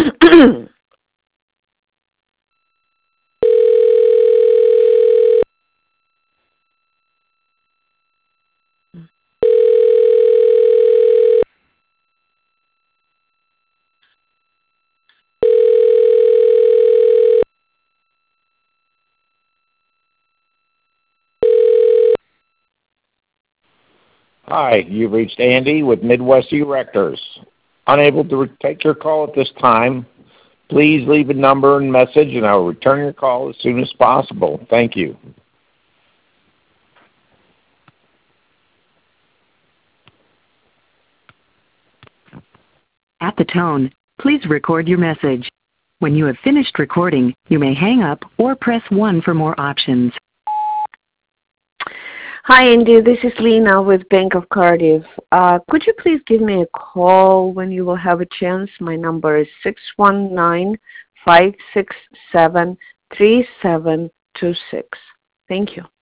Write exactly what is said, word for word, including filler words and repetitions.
Hi, you've reached Andy with Midwest Erectors. Unable to re- take your call at this time, please leave a number and message and I will return your call as soon as possible. Thank you. At the tone, please record your message. When you have finished recording, you may hang up or press one for more options. Hi, Andy. This is Lena with Bank of Cardiff. Uh, could you please give me a call when you will have a chance? My number is six one nine, five six seven, three seven two six. Thank you.